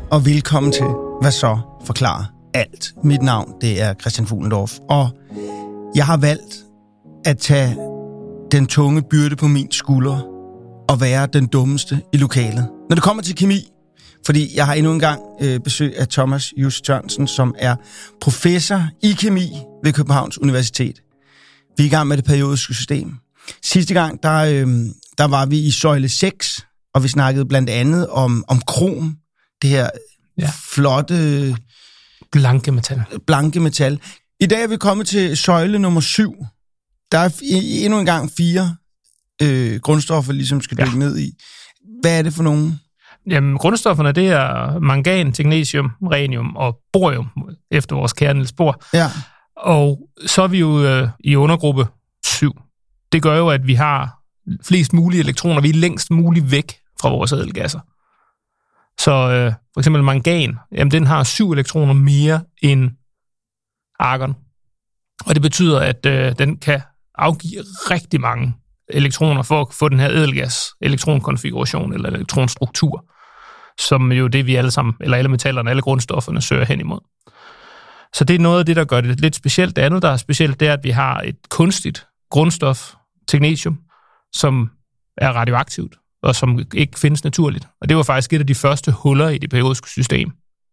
og velkommen til Hvad så forklarer alt. Mit navn, det er Christian Fuglendorf, og jeg har valgt at tage den tunge byrde på min skulder og være den dummeste i lokalet. Når det kommer til kemi, fordi jeg har endnu en gang besøg af Thomas Just Jørgensen, som er professor i kemi ved Københavns Universitet. Vi er i gang med det periodiske system. Sidste gang, der var vi i søjle 6, og vi snakkede blandt andet om krom, det her flotte blanke metal. I dag er vi kommet til søjle nummer 7. Der er endnu en gang 4 grundstoffer, ligesom skal dykke ned i. Hvad er det for nogen? Jamen, grundstofferne, det er mangan, technetium, rhenium og borium, efter vores kære Niels Bohr. Ja. Og så er vi jo i undergruppe 7. Det gør jo, at vi har flest mulige elektroner. Vi er længst muligt væk fra vores ædelgasser. Så for eksempel mangan, jamen, den har 7 elektroner mere end argon. Og det betyder, at den kan afgive rigtig mange elektroner for at få den her ædelgas elektronkonfiguration eller elektronstruktur, som jo det vi alle sammen, eller alle metallerne, alle grundstofferne søger hen imod. Så det er noget af det, der gør det lidt specielt. Det andet, der er specielt, det er, at vi har et kunstigt grundstof, technetium, som er radioaktivt, og som ikke findes naturligt. Og det var faktisk et af de første huller i det periodiske system.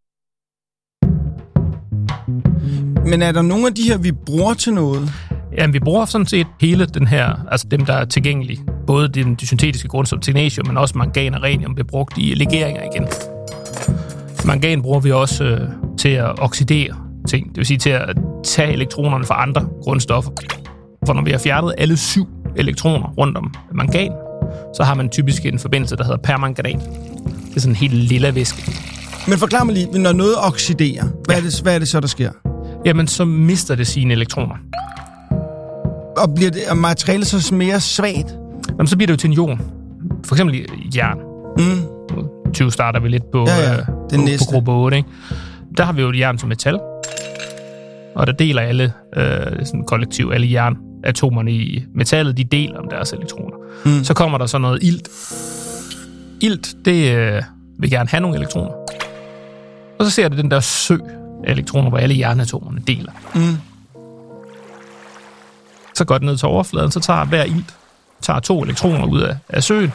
Men er der nogle af de her, vi bruger til noget? Jamen, vi bruger sådan set hele den her, altså dem, der er tilgængelige. Både de syntetiske grundstoffer, technetium, men også mangan og rhenium bliver brugt i legeringer igen. Mangan bruger vi også til at oxidere ting, det vil sige til at tage elektronerne fra andre grundstoffer. For når vi har fjernet alle 7 elektroner rundt om mangan, så har man typisk en forbindelse, der hedder permanganat. Det er sådan en helt lille væske. Men forklar mig lige, når noget oxiderer, hvad er det så, der sker? Jamen, så mister det sine elektroner. Og bliver materialet så mere svagt? Jamen, så bliver det jo til en ion. For eksempel jern. 20 starter vi lidt på, på gruppe 8. Ikke? Der har vi jo jern som metal. Og der deler alle sådan kollektiv, alle jernatomerne i metallet, de deler om deres elektroner. Så kommer der så noget ilt. Ilt, det vil gerne have nogle elektroner. Og så ser det den der sø af elektroner, hvor alle jernatomerne deler. Så går det ned til overfladen, så tager hver ilt 2 elektroner ud af søen.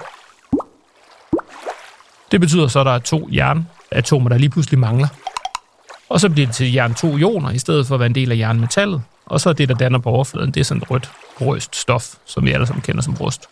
Det betyder så, at der er 2 jernatomer, der lige pludselig mangler. Og så bliver det til jern 2 ioner, i stedet for at være en del af jernmetallet. Og så er det, der danner på overfladen, det er sådan et rødt porøst stof, som vi alle sammen kender som rust.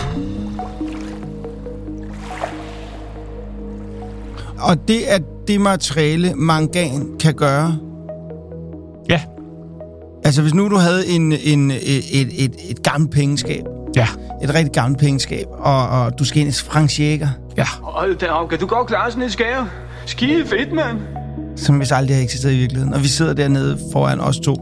Og det er det materiale, mangan kan gøre? Ja. Altså, hvis nu du havde et gammelt pengeskab. Ja. Et rigtig gammelt pengeskab, og du skal ind i Frank Schäger. Ja. Hold da op, kan du godt klare sådan et skab? Skide fedt, mand. Som hvis aldrig har eksisteret i virkeligheden. Og vi sidder dernede foran os 2.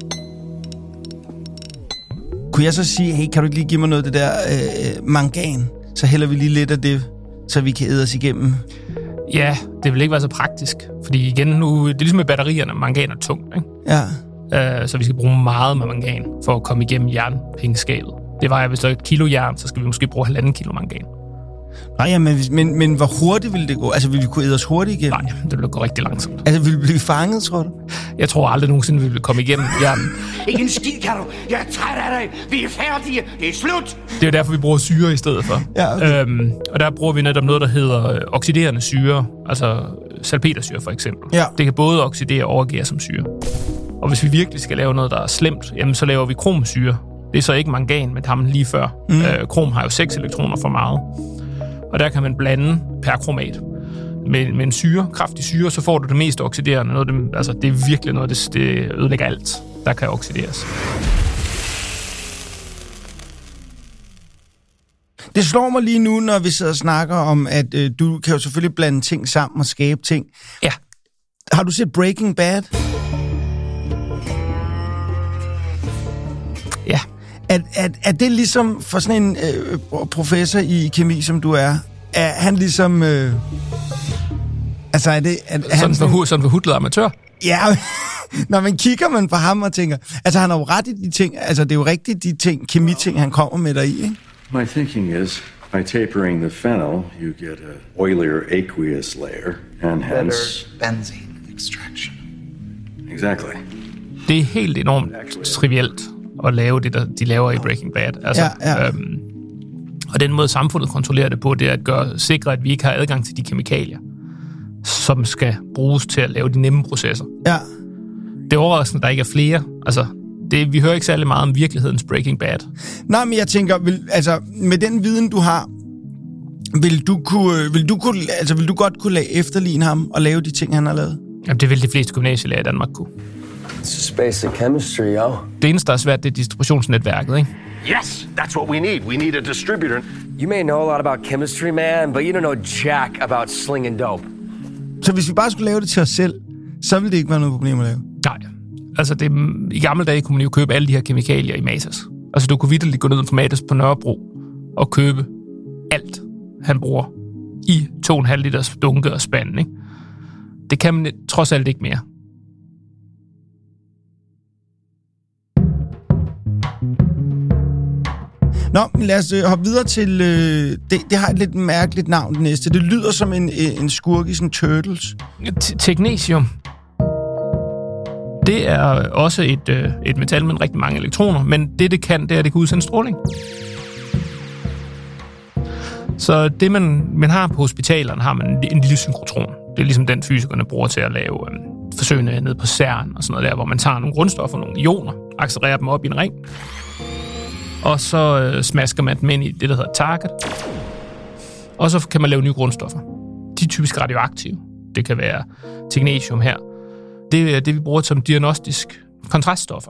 Kunne jeg så sige, hey, kan du ikke lige give mig noget af det der mangan? Så hælder vi lige lidt af det, så vi kan æde os igennem. Ja, det vil ikke være så praktisk. Fordi igen, nu, det er ligesom med batterierne, mangan er tungt, ikke? Ja. Så vi skal bruge meget med mangan for at komme igennem jernpengeskabet. Det var, hvis der er 1 kilo jern, så skal vi måske bruge 1,5 kilo mangan. Nej, ja, men hvor hurtigt ville det gå? Altså, ville vi kunne æde os hurtigt igennem? Nej, det ville gå rigtig langsomt. Altså, ville vi blive fanget, tror du? Jeg tror aldrig nogensinde, vi ville komme igennem jernen. Ikke en skid, kan du. Jeg er træt af dig. Vi er færdige. Det er slut. Det er jo derfor, vi bruger syre i stedet for. Ja, okay. Og der bruger vi netop noget, der hedder oxiderende syre. Altså salpetersyre, for eksempel. Ja. Det kan både oxidere og overgære som syre. Og hvis vi virkelig skal lave noget, der er slemt, jamen, så laver vi kromsyre. Det er så ikke mangan, men ham lige før. Krom har jo 6 elektroner for meget. Og der kan man blande perkromat med en syre, kraftig syre, så får du det mest oxiderende. Noget, altså, det er virkelig noget, det ødelægger alt, der kan oxideres. Det slår mig lige nu, når vi sidder og snakker om, at du kan jo selvfølgelig blande ting sammen og skabe ting. Ja. Har du set Breaking Bad? Ja. Er det ligesom for sådan en professor i kemi, som du er han ligesom... altså er det... Sådan forhudlet amatør? Ja, når man kigger man på ham og tænker... Altså han har jo ret i de ting... Altså det er jo rigtigt de ting, kemiting, han kommer med deri, ikke? My thinking is By tapering the phenyl, you get an oilier aqueous layer, and hence... better benzene extraction. Exactly. Det er helt enormt trivielt at lave det, der de laver i Breaking Bad. Altså, og den måde, samfundet kontrollerer det på, det er at sikre, at vi ikke har adgang til de kemikalier, som skal bruges til at lave de nemme processer. Ja. Det er overraskende, at der ikke er flere. Altså, vi hører ikke særlig meget om virkelighedens Breaking Bad. Nej, men jeg tænker, med den viden, du har, vil du godt kunne efterligne ham og lave de ting, han har lavet? Jamen, det vil de fleste gymnasielærer i Danmark kunne. It's just basic chemistry, yo. Det eneste, der er svært, det er distributionsnetværket, ikke? Yes, that's what we need. We need a distributor. You may know a lot about chemistry, man, but you don't know jack about slinging dope. Så hvis vi bare skulle lave det til os selv, så ville det ikke være noget problem at lave? Nej. Altså, i gamle dage kunne man jo købe alle de her kemikalier i Matas. Altså, du kunne vitterligt gå ned på Matas på Nørrebro og købe alt, han bruger i 2,5 liters dunke og spand, ikke? Det kan man trods alt ikke mere. Nå, men lad os hoppe videre til... Det har et lidt mærkeligt navn, det næste. Det lyder som en skurk i sådan Turtles. Technetium. Det er også et metal med rigtig mange elektroner, men det kan, det er, at det kan udsende stråling. Så det, man har på hospitalerne, har man en lille synkrotron. Det er ligesom den, fysikerne bruger til at lave forsøgene ned på CERN og sådan noget der, hvor man tager nogle grundstoffer, nogle ioner, accelererer dem op i en ring, og så smasker man dem ind i det, der hedder target, og så kan man lave nye grundstoffer. De er typisk radioaktive. Det kan være technetium her. Det er det, vi bruger som diagnostisk kontraststoffer.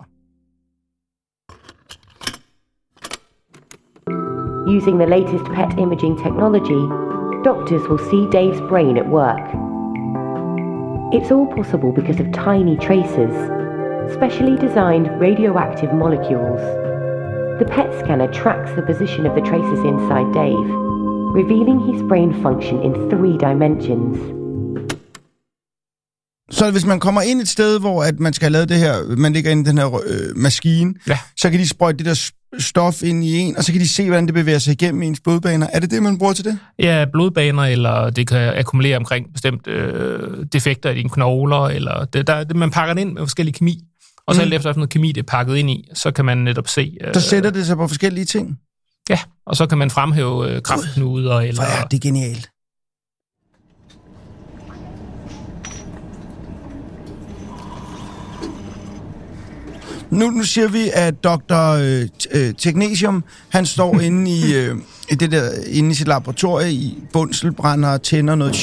Using the latest PET imaging technology, doctors will see Dave's brain at work. It's all possible because of tiny tracers, specially designed radioactive molecules. The PET scanner tracks the position of the tracers inside Dave, revealing his brain function in 3 dimensions. Så hvis man kommer ind et sted, hvor at man skal have lavet det her, man ligger inde i den her maskine, så kan de sprøjte det der stof ind i en, og så kan de se, hvordan det bevæger sig igennem ens blodbaner. Er det det, man bruger til det? Ja, blodbaner, eller det kan akkumulere omkring bestemte defekter i dine knogler, eller man pakker det ind med forskellige kemi. Og så efter noget kemi, det er pakket ind i, så kan man netop se... Så sætter det sig på forskellige ting? Ja, og så kan man fremhæve kræftknuder, eller... Ja, det er genialt. Nu siger vi, at Dr. Technetium, han står inde i det der, inde i sit laboratorie i Bunselbrænder og tænder noget.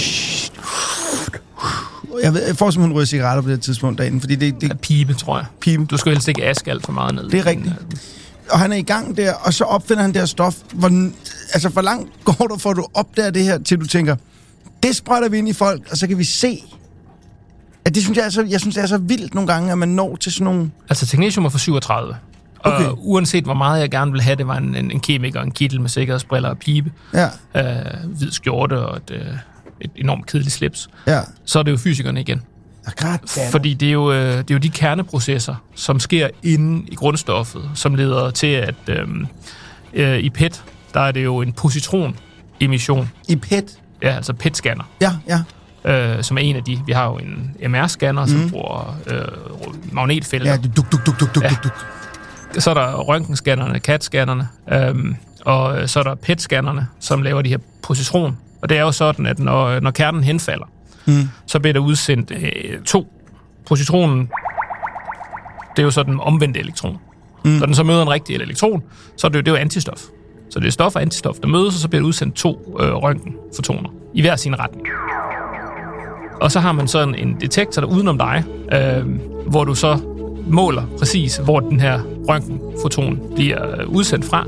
Jeg får simpelthen ryge cigaretter på det tidspunkt derinde, fordi det pibe, tror jeg. Pibe. Du skal helst ikke aske alt for meget ned. Det er rigtigt. Og han er i gang der, og så opfinder han det her stof. Hvor langt går du, for at du opdager det her, til du tænker, det sprøjter vi ind i folk, og så kan vi se... At det synes jeg synes, det er så vildt nogle gange, at man når til sådan nogle... Altså, technetium er for 37. Okay. Og uanset hvor meget jeg gerne vil have, det var en kemiker, en kittel med sikkerhedsbriller og pibe, hvid skjorte og et enormt kedeligt slips, så er det jo fysikerne igen. Fordi det er jo de kerneprocesser, som sker inde i grundstoffet, som leder til, at i PET, der er det jo en positronemission. I PET? Ja, altså PET-scanner. Ja. Som er en af de. Vi har jo en MR-scanner, som bruger magnetfelter. Ja, duk. Så er der røntgenscannerne, CAT-scannerne, og så er der PET-scannerne, som laver de her positron. Og det er jo sådan, at når kernen henfalder, så bliver der udsendt 2. Positronen, det er jo så den omvendte elektron. Når den så møder en rigtig elektron, så er det jo antistof. Så det er stof og antistof, der mødes, og så bliver der udsendt 2 røntgenfotoner i hver sin retning. Og så har man sådan en detektor, der udenom dig, hvor du så måler præcis, hvor den her røntgenfoton bliver udsendt fra.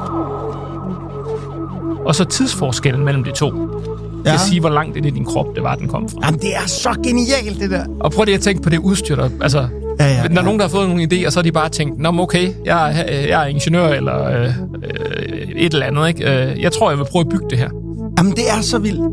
Og så tidsforskellen mellem de to. Det vil sige, hvor langt ind i din krop det var, den kom fra. Jamen, det er så genialt, det der. Og prøv lige at tænke på det udstyr, der... Altså, når nogen, der har fået nogle idéer, så har de bare tænkt, nå, okay, jeg er ingeniør, eller et eller andet, ikke? Jeg tror, jeg vil prøve at bygge det her. Jamen, det er så vildt.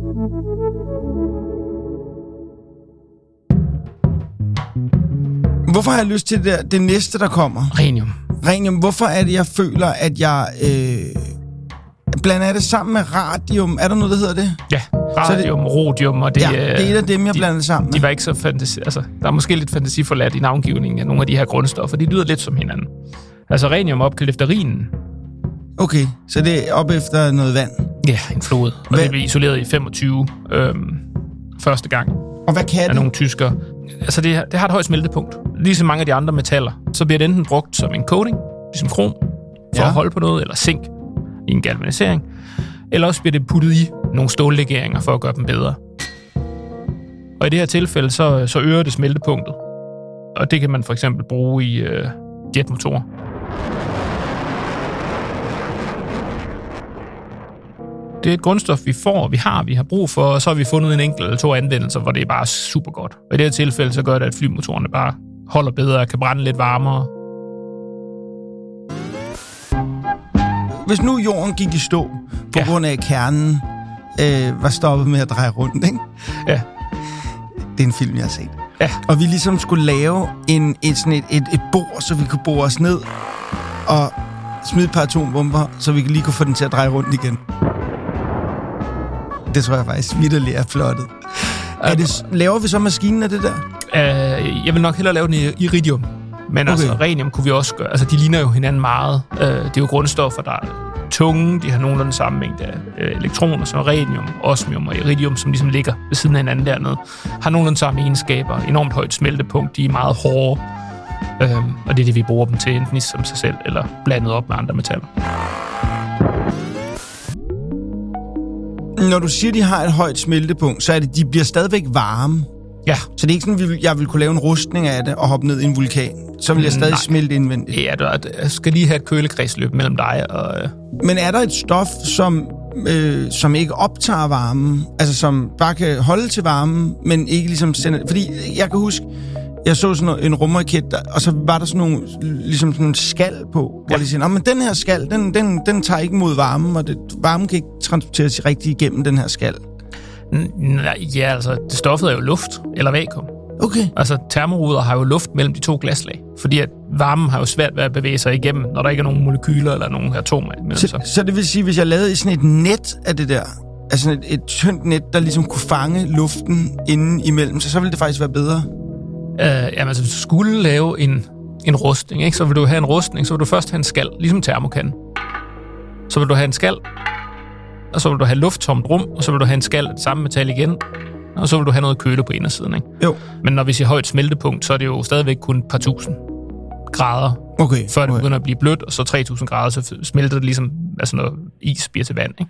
Hvorfor har jeg lyst til det næste, der kommer? Rhenium. Hvorfor er det, jeg føler, at jeg... Blander det sammen med radium? Er der noget, der hedder det? Ja, radium, rhodium, og det, det er et af dem, jeg blander sammen med. De var ikke så fantasi... Altså, der er måske lidt fantasiforladt i navngivningen af nogle af de her grundstoffer. De lyder lidt som hinanden. Altså, rhenium opkaldt efter Rhinen. Okay, så det er op efter noget vand? Ja, en flod. Og det blev isoleret i 25 første gang. Og hvad kan det? Af nogle tyskere. Altså, det har et højt smeltepunkt. Ligesom mange af de andre metaller. Så bliver det enten brugt som en coating, ligesom krom, for at holde på noget, eller zink i en galvanisering. Eller også bliver det puttet i nogle stållegeringer for at gøre dem bedre. Og i det her tilfælde, så øger det smeltepunktet. Og det kan man for eksempel bruge i jetmotorer. Det er et grundstof, vi har brug for, og så har vi fundet en enkelt eller 2 anvendelser, hvor det er bare super godt. Og i det her tilfælde, så gør det, at flymotorerne bare holder bedre og kan brænde lidt varmere. Hvis nu jorden gik i stå, på grund af at kernen var stoppet med at dreje rundt, ikke? Ja. Det er en film, jeg har set. Ja. Og vi ligesom skulle lave et bord, så vi kunne bore os ned og smide et par atombomber, så vi lige kunne få den til at dreje rundt igen. Det tror jeg faktisk vitterligt er plottet. Laver vi så maskinen af det der? Jeg vil nok hellere lave den i iridium. Men altså, rhenium kunne vi også gøre. Altså, de ligner jo hinanden meget. Det er jo grundstoffer, der er tunge. De har nogenlunde samme mængde af elektroner, som rhenium, osmium og iridium, som ligesom ligger ved siden af hinanden dernede. Har nogenlunde samme egenskaber. Enormt højt smeltepunkt. De er meget hårde. Og det er det, vi bruger dem til, enten som sig selv, eller blandet op med andre metaller. Når du siger, de har et højt smeltepunkt, så er det, de bliver stadigvæk varme. Ja. Så det er ikke sådan, at jeg vil kunne lave en rustning af det og hoppe ned i en vulkan. Så vil jeg stadig smelte indvendigt. Ja, jeg skal lige have et kølekredsløb mellem dig og... Men er der et stof, som ikke optager varmen? Altså, som bare kan holde til varmen, men ikke ligesom sende... Fordi jeg kan huske, jeg så sådan en rumraket, og så var der sådan nogle, ligesom sådan en skal på, hvor de siger, men den her skal, den tager ikke mod varmen, og varmen kan ikke transporteres rigtig igennem den her skal. Ja, altså, det stoffet er jo luft eller vakuum. Okay. Altså, termoruder har jo luft mellem de 2 glaslag, fordi at varmen har jo svært ved at bevæge sig igennem, når der ikke er nogen molekyler eller nogen atomer imellem sig. Så det vil sige, hvis jeg lavede sådan et net af det der, altså et tyndt net, der ligesom kunne fange luften inden imellem, så ville det faktisk være bedre? Jamen, altså, hvis du skulle lave en rustning, ikke? Så vil du have en rustning, så vil du først have en skal, ligesom termokanden. Så vil du have en skal, og så vil du have lufttomt rum, og så vil du have en skal af det samme metal igen, og så vil du have noget køle på indersiden, ikke? Jo. Men når vi siger højt smeltepunkt, så er det jo stadigvæk kun et par tusind grader, før det begynder at blive blødt, og så 3000 grader, så smelter det ligesom, altså når is bliver til vand, ikke?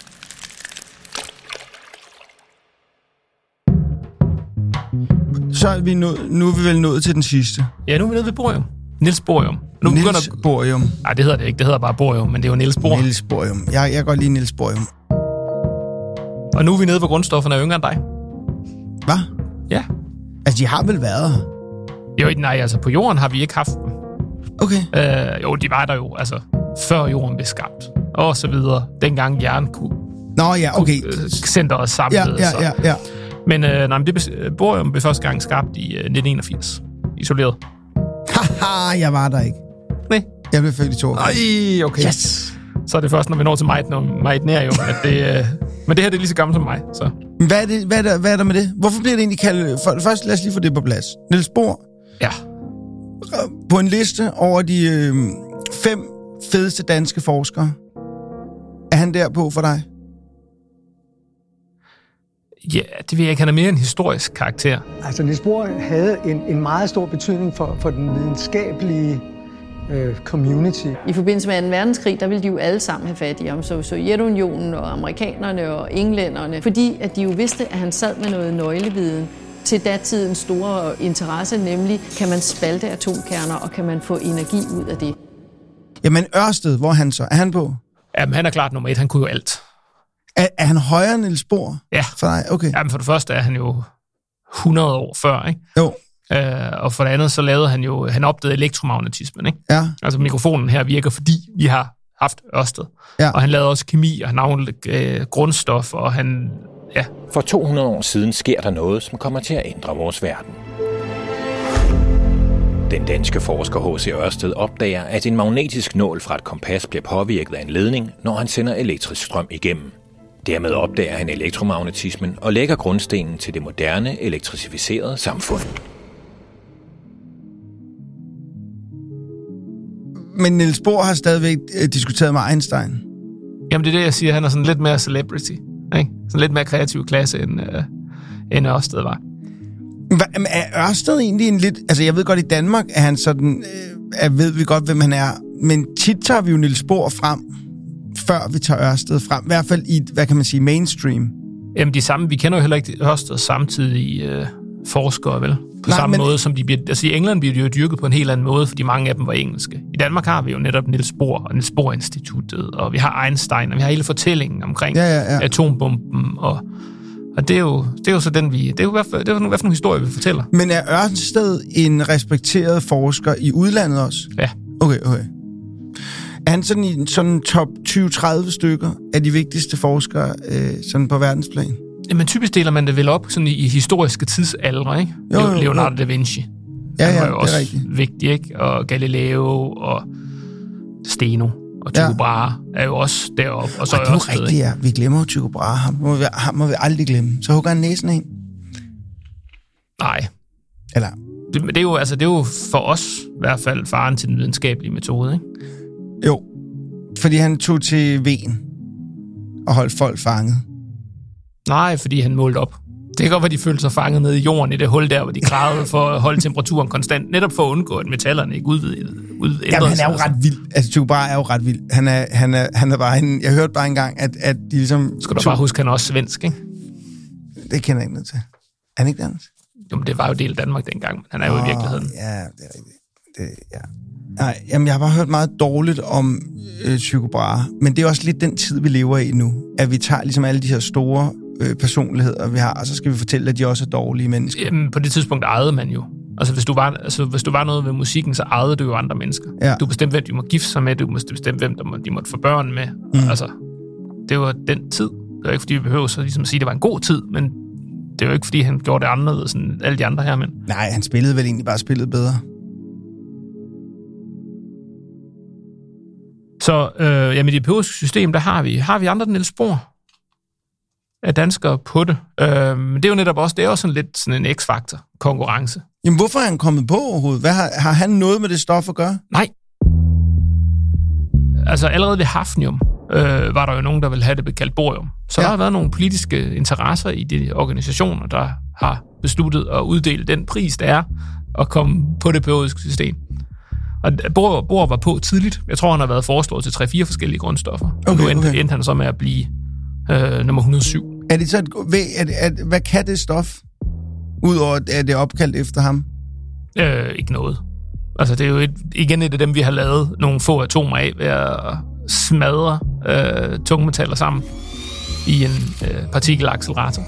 Så er vi nu er vi vel nået til den sidste. Ja, nu er vi nede ved borium. Niels Bohrium. Bohrium. Nej, det hedder det ikke. Det hedder bare borium, men det er jo Niels Bohr. Niels Bohrium. Jeg kan godt lide Niels Bohrium. Og nu er vi nede, hvor grundstofferne er yngre end dig. Hvad? Ja. Altså, de har vel været her? Jo, nej, altså på jorden har vi ikke haft dem. Okay. Jo, de var der jo, altså før jorden blev skabt. Og så videre. Dengang hjernen kunne sende os sammen. Ja. Men borium blev første gang skabt i 1981. Isoleret. Haha, jeg var der ikke. Nej. Jeg blev født i 2 år. Ej, okay. Yes. Så er det først, når vi når til meitnerium, at det... Men det her, det er lige så gammelt som mig, så... Hvad er der med det? Hvorfor bliver det egentlig kaldt... Først, lad os lige få det på plads. Niels Bohr. Ja. På en liste over de 5 fedeste danske forskere. Er han derpå for dig? Ja, det vil jeg ikke. Han er mere en historisk karakter. Altså, Niels Bohr havde en meget stor betydning for den videnskabelige community. I forbindelse med 2. verdenskrig, der ville de jo alle sammen have fat i ham, så Sovjetunionen og amerikanerne og englænderne, fordi at de jo vidste, at han sad med noget nøgleviden til datidens store interesse, nemlig kan man spalte atomkerner, og kan man få energi ud af det. Jamen Ørsted, hvor er han så? Er han på? Jamen, han er klart nummer 1. Han kunne jo alt. Er han højere end Niels Bohr? Ja. For dig? Okay. Jamen, for det første er han jo 100 år før, ikke? Jo. Og for det andet, så lavede han jo... Han opdagede elektromagnetismen, ikke? Ja. Altså, mikrofonen her virker, fordi vi har haft Ørsted. Ja. Og han lavede også kemi, og han afledte grundstof, og han... Ja. For 200 år siden sker der noget, som kommer til at ændre vores verden. Den danske forsker H.C. Ørsted opdager, at en magnetisk nål fra et kompas bliver påvirket af en ledning, når han sender elektrisk strøm igennem. Dermed opdager han elektromagnetismen og lægger grundstenen til det moderne, elektrificerede samfund. Men Niels Bohr har stadigvæk diskuteret med Einstein. Jamen det er det, jeg siger. Han er sådan lidt mere celebrity. Ikke? Sådan lidt mere kreativ klasse, end Ørsted var. Er Ørsted egentlig en lidt... Altså, jeg ved godt, i Danmark er han sådan... ved vi godt, hvem han er. Men tit tager vi jo Niels Bohr frem, før vi tager Ørsted frem. I hvert fald i, hvad kan man sige, mainstream. Jamen, de samme... Vi kender jo heller ikke Ørsted samtidig forskere, vel? På samme måde, som de bliver... Altså, i England bliver de jo dyrket på en helt anden måde, fordi mange af dem var engelske. I Danmark har vi jo netop Niels Bohr og Niels Bohr-instituttet, og vi har Einstein, og vi har hele fortællingen omkring atombomben, og det er jo så den, det er jo hvad for nogle historier, vi fortæller. Men er Ørsted en respekteret forsker i udlandet også? Ja. Okay. Er han sådan i sådan top 20-30 stykker af de vigtigste forskere sådan på verdensplan? Jamen typisk deler man det vel op sådan i historiske tidsaldre, ikke? Jo, Leonardo da Vinci. Han var jo også vigtig, ikke? Og Galileo og Steno og Tycho Brahe er jo også deroppe. Og så er også rigtigt, ja. Vi glemmer jo Tycho Brahe. Ham må vi aldrig glemme. Så hugger han næsen af. Nej. Eller? Det er jo for os i hvert fald faren til den videnskabelige metode, ikke? Jo. Fordi han tog til Ven og holdt folk fanget. Nej, fordi han målte op. Det kan godt være, de følte sig fanget nede i jorden i det hul der, hvor de gravede for at holde temperaturen konstant, netop for at undgå, at metallerne ikke udvidede. Jamen, han er jo ret vild. Altså, Tycho Brahe er jo ret vild. Han er bare en... Jeg hørte bare engang, at de ligesom... Skal du bare huske, han er også svensk, ikke? Det kender jeg ikke noget til. Er han ikke dansk? Jo, men det var jo del af Danmark dengang, men han er jo i virkeligheden. Ja, det er rigtigt. Nej, jamen, jeg har bare hørt meget dårligt om Tycho Brahe, men det er også lidt den tid, vi lever i nu, at vi tager ligesom alle de her store personligheder, vi har, og så skal vi fortælle, at de også er dårlige mennesker. Jamen, på det tidspunkt ejede man jo. Altså, hvis du var noget ved musikken, så ejede du jo andre mennesker. Ja. Du bestemte, hvem de må gifte sig med, du bestemte, hvem de måtte få børn med. Altså, det var den tid. Det var ikke, fordi vi behøver så ligesom at sige, at det var en god tid, men det er jo ikke, fordi han gjorde det anderledes end alle de andre her mænd. Nej, han spillede vel egentlig bare spillet bedre. Så i det pædagogiske system, der har vi andre end Niels Bohr af danskere på det. Det er jo netop også, det er også sådan lidt sådan en x-faktor konkurrence. Jamen, hvorfor er han kommet på overhovedet? Har han noget med det stof at gøre? Nej. Altså, allerede ved hafnium var der jo nogen, der ville have det kaldt borium. Så der har været nogle politiske interesser i de organisationer, der har besluttet at uddele den pris, der er at komme på det pædagogiske system. Og Bohr var på tidligt. Jeg tror, han har været foreslået til 3-4 forskellige grundstoffer. Okay, og nu endte han så med at blive nummer 107. Er det så hvad kan det stof? Udover at det er opkaldt efter ham? Ikke noget. Altså, det er jo igen et af dem, vi har lavet nogle få atomer af ved at smadre tungmetaller sammen i en partikelaccelerator.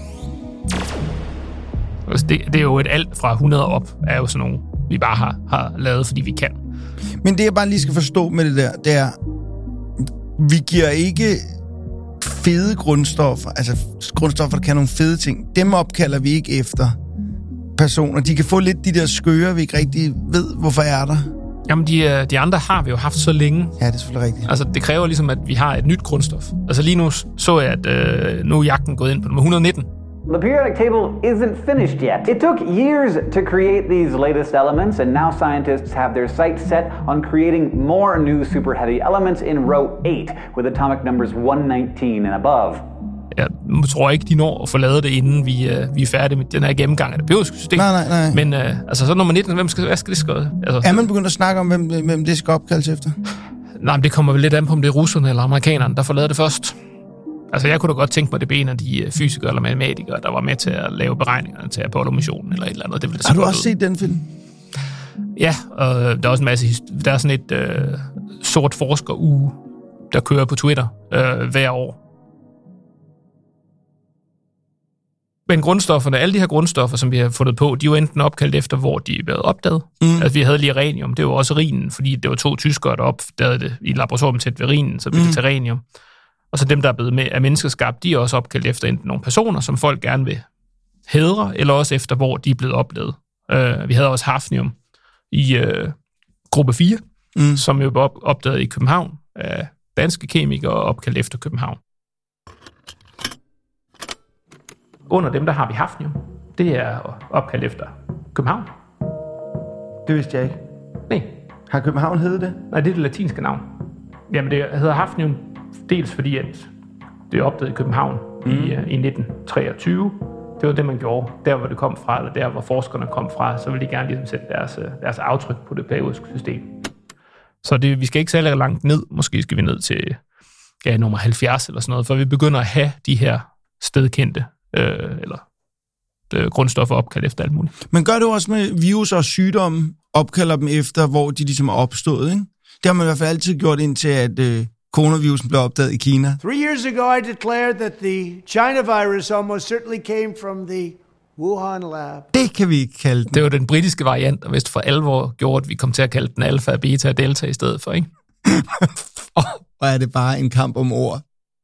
Altså, det er jo et alt fra 100 op, er jo sådan nogle, vi bare har lavet, fordi vi kan. Men det, jeg bare lige skal forstå med det der, det er, vi giver ikke fede grundstoffer, altså grundstoffer, der kan nogle fede ting. Dem opkalder vi ikke efter personer. De kan få lidt de der skøre, vi ikke rigtig ved, hvorfor er der. Jamen, de andre har vi jo haft så længe. Ja, det er selvfølgelig rigtigt. Altså, det kræver ligesom, at vi har et nyt grundstof. Altså, lige nu så jeg, at nu er jagten gået ind på nummer 119. The periodic table isn't finished yet. It took years to create these latest elements, and now scientists have their sights set on creating more new super heavy elements in row 8, with atomic numbers 119 and above. Jeg tror ikke, de når at få lavet det, inden vi er færdige med den her gennemgang af det periodiske system. Nej. Men altså, så nummer 19, hvad skal det skrive? Altså, er man begyndt at snakke om, hvem det skal opkaldes efter? Nej, men det kommer vel lidt an på, om det er russerne eller amerikanerne, der får lavet det først. Altså, jeg kunne da godt tænke mig, at det blev en af de fysikere eller matematikere, der var med til at lave beregningerne til Apollo-missionen eller et eller andet. Det har du også set den film? Ja, og der er også en masse der er sådan et sort forsker-uge, der kører på Twitter hver år. Men grundstofferne, alle de her grundstoffer, som vi har fundet på, de er jo enten opkaldt efter, hvor de er blevet opdaget. Altså, vi havde lige rhenium, det var også rinen, fordi det var 2 tyskere, der opdagede det i laboratoriet tæt ved rinen, så blev det til rhenium. Og så dem, der er blevet med af menneskeskabt, de er også opkaldt efter enten nogle personer, som folk gerne vil hædre, eller også efter, hvor de er blevet opdaget. Vi havde også hafnium, i gruppe 4, som jo var opdaget i København af danske kemikere og opkaldt efter København. Under dem, der har vi hafnium. Det er opkaldt efter København. Det vidste jeg ikke. Nej. Har København heddet det? Nej, det er det latinske navn. Jamen, det hedder hafnium dels fordi, at det er opdaget i København i 1923. Det var det, man gjorde. Der, hvor det kom fra, eller der, hvor forskerne kom fra, så ville de gerne ligesom sætte deres aftryk på det periodiske system. Så vi skal ikke særlig langt ned. Måske skal vi ned til nummer 70 eller sådan noget, for vi begynder at have de her stedkendte grundstoffer opkaldt efter alt muligt. Men gør det også med virus og sygdomme, opkalder dem efter, hvor de ligesom er opstået, ikke? Det har man i hvert fald altid gjort indtil, at coronavirusen blev opdaget i Kina. 3 years ago, I declared that the China virus almost certainly came from the Wuhan lab. Det kan vi ikke kalde den. Det var den britiske variant, og vist for alvor gjorde, at vi kom til at kalde den alfa, beta og delta i stedet for, ikke? Og er det bare en kamp om ord.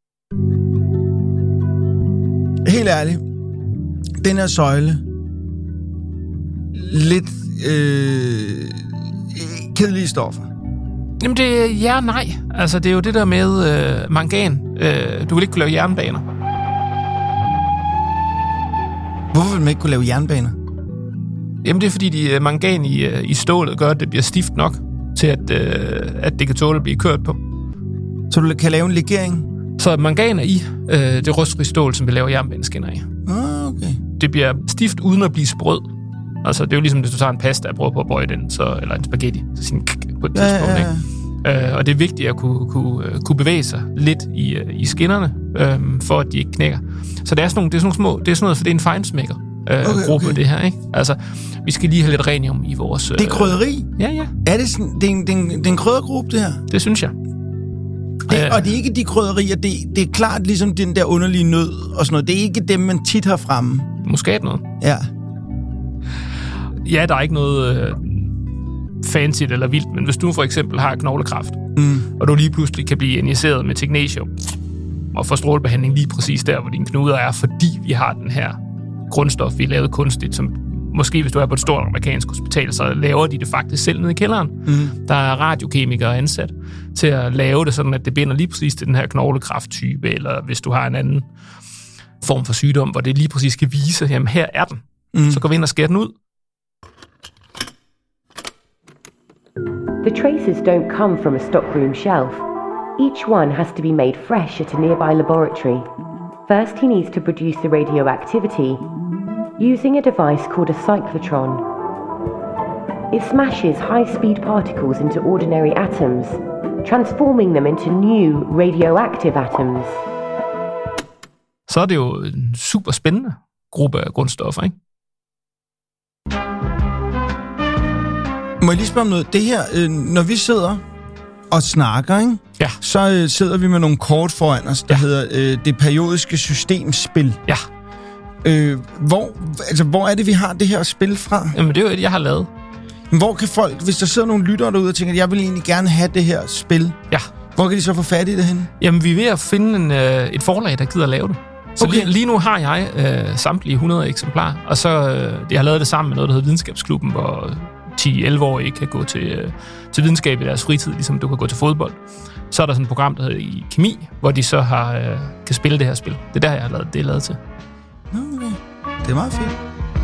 Helt ærligt, den her søjle, lidt kedelige stoffer. Jamen det er ja og nej. Altså det er jo det der med mangan. Du vil ikke kunne lave jernbaner. Hvorfor vil man ikke kunne lave jernbaner? Jamen det er fordi mangan i stålet gør, at det bliver stift nok til at det kan tåle at blive kørt på. Så du kan lave en legering? Så mangan er i det rustfri stål, som vi laver jernbaneskinner i. Okay. Det bliver stift uden at blive sprød. Altså det er jo ligesom, hvis du tager en pasta og prøver på at bøje den, eller en spaghetti, så siger den på et tidspunkt, ikke? Og det er vigtigt at kunne bevæge sig lidt i skinnerne, for at de ikke knækker. Så det er sådan nogle små, det er sådan noget, for det er en feinsmækker gruppe, det her, ikke? Altså, vi skal lige have lidt rhenium i vores... Det er krydderi? Ja. Er det sådan, det er en kryddergruppe, det her? Det synes jeg. Og det er ikke de krydderier, det er klart ligesom den der underlige nød og sådan noget. Det er ikke dem, man tit har fremme. Muskatnød. Ja. Ja, der er ikke noget fancy eller vildt, men hvis du for eksempel har knoglekræft, og du lige pludselig kan blive injiceret med technetium og få strålebehandling lige præcis der, hvor dine knuder er, fordi vi har den her grundstof, vi lavede kunstigt, som måske hvis du er på et stort amerikansk hospital, så laver de det faktisk selv nede i kælderen. Der er radiokemikere ansat til at lave det sådan, at det binder lige præcis til den her knoglekræfttype, eller hvis du har en anden form for sygdom, hvor det lige præcis skal vise, jamen her er den. Så går vi ind og skærer den ud. The traces don't come from a stockroom shelf. Each one has to be made fresh at a nearby laboratory. First, he needs to produce the radioactivity using a device called a cyclotron. It smashes high-speed particles into ordinary atoms, transforming them into new radioactive atoms. Så er det jo en super spændende gruppe af grundstoffer, ikke? Må jeg lige spørge om noget? Det her, når vi sidder og snakker, ikke? Ja. Så sidder vi med nogle kort foran os, der hedder det periodiske systemspil. Ja. Hvor er det, vi har det her spil fra? Jamen, det er jo et, jeg har lavet. Hvor kan folk, hvis der sidder nogle lyttere derude og tænker, at jeg vil egentlig gerne have det her spil, hvor kan de så få fat i det henne? Jamen, vi er ved at finde et forlag, der gider at lave det. Så lige nu har jeg samtlige 100 eksemplarer, og så jeg har lavet det sammen med noget, der hedder Videnskabsklubben, hvor 10-11-årige kan gå til videnskab i deres fritid, ligesom du kan gå til fodbold. Så er der sådan et program, der hedder i kemi, hvor de så kan spille det her spil. Det er der, jeg har lavet det lavet til. Okay. Det er meget fedt.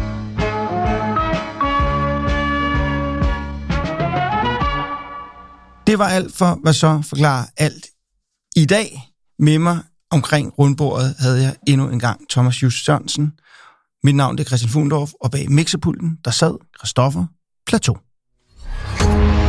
Det var alt for, hvad så forklarer alt. I dag med mig omkring rundbordet havde jeg endnu en gang Thomas Just Sørensen. Mit navn er Christian Fuglendorf, og bag mixerpulten, der sad Christoffer Plateau.